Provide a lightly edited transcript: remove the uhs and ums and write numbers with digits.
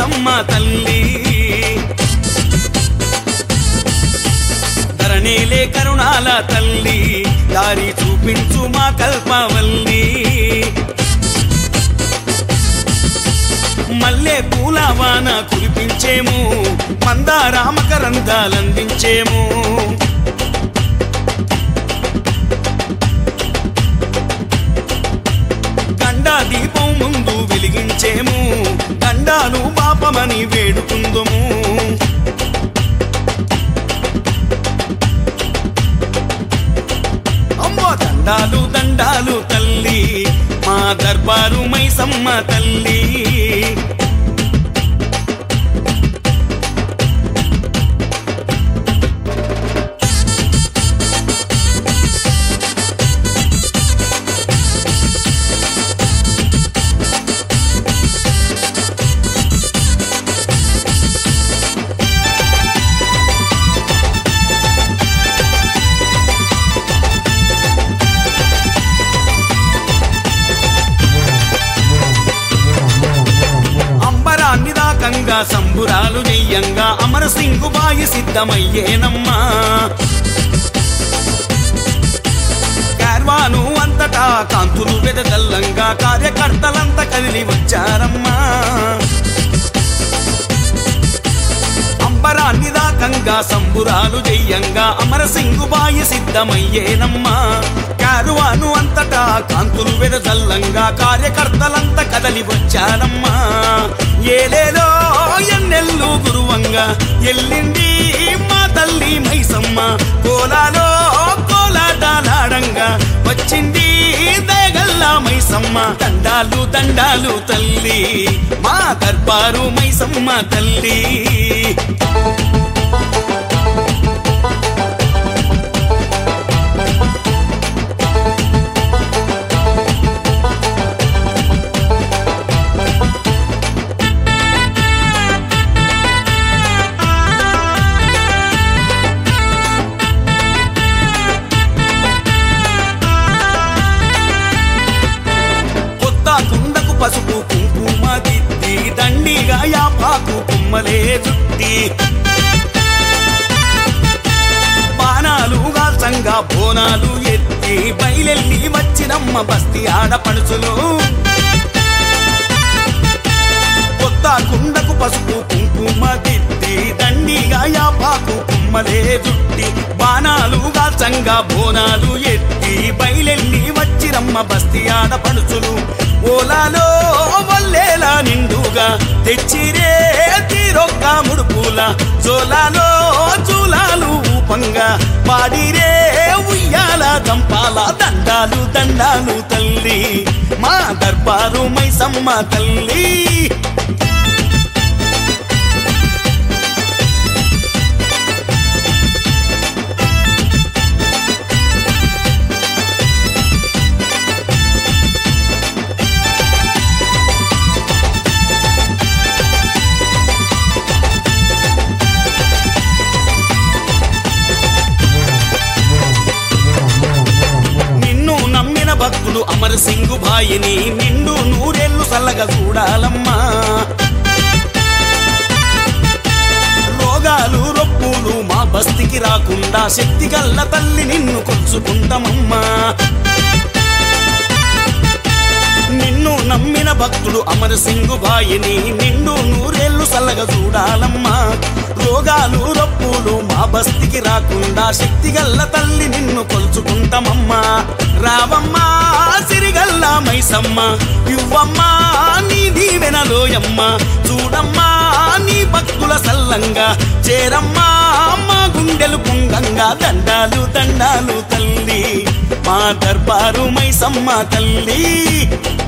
మైసమ్మ తల్లి ధరణిలే కరుణాల తల్లి దారి చూపించు మా కల్పవల్లి మల్లె పూల వాన కురిపించేము మందారామకరందాలందించేము గండా దీపం ముందు వెలిగించేము గండాను పాపమని వేడుకుందుము అమ్మో దండాలు దండాలు తల్లి మా దర్బారు మైసమ్మ తల్లి కంగా సంబురాలు నెయ్యంగా అమరసింగుబాయి సిద్ధమయ్యేనమ్మా కార్వాను అంతటా కాంతులు వెదజల్లంగా కార్యకర్తలంతా కదిలి వచ్చారమ్మా అంబరాన్ని దాకంగా సంబురాలు జయ్యంగా అమరసింగుబాయి సిద్ధమయ్యేనమ్మా కార్వాను అంతటా కాంతులు వెదజల్లంగా కార్యకర్తలంతా కదలి వచ్చారమ్మా ఏలేలో ఎన్నెల్లు గురువంగా ఎల్లింది మా తల్లి మైసమ్మ కోలాలో కోలాటాలాడంగా వచ్చింది దయగల్లా మైసమ్మ దండాలు దండాలు తల్లి మా దర్బారు మైసమ్మ తల్లి పసుపు కుంకుమ దిద్ది దండిగా యాపాకు కుమ్మలే చుట్టి బాణాలు గాల్చంగా బోనాలు ఎత్తి బయలెల్లి వచ్చినమ్మ బస్తి ఆడపడుచులు కొత్త కుండకు పసుపు కుంకుమ దిద్ది దండిగా యాపాకు కుమ్మలే చుట్టి బాణాలు గాల్చంగా బోనాలు ఎత్తి బయలెల్లి వచ్చినమ్మ బస్తి ఆడపడుచులు ఓలాలో వల్లేలా నిండుగా తెచ్చిరే తీరొక్క ముడుపుల జోలాలో చూలాలు ఊపంగా పాడిరే ఉయ్యాల దంపాల దండాలు దండాలు తల్లి మా దర్బారు మైసమ్మ తల్లి భక్తులు అమరసింగుబాయిని నిండు నూరేళ్లు సల్లగా చూడాలమ్మా రోగాలు రొప్పులు మా బస్తికి రాకుండా శక్తి గల్ల తల్లి నిన్ను కొలుచుకుంటామమ్మా నిన్ను నమ్మిన భక్తులు అమరసింగుబాయిని నిండు నూరేళ్లు సల్లగా చూడాలమ్మా రోగాలు రొప్పులు మా బస్తికి రాకుండా శక్తి గల్ల తల్లి నిన్ను కొలుచుకుంటామమ్మా రావమ్మా సిరిగల్లా మైసమ్మ ఇవ్వమ్మా నీ దీవెనలోయమ్మ చూడమ్మా నీ భక్తుల సల్లంగా చేరమ్మా మా గుండెలు పుంగంగా దండాలు దండాలు తల్లి మా దర్బారు మైసమ్మ తల్లి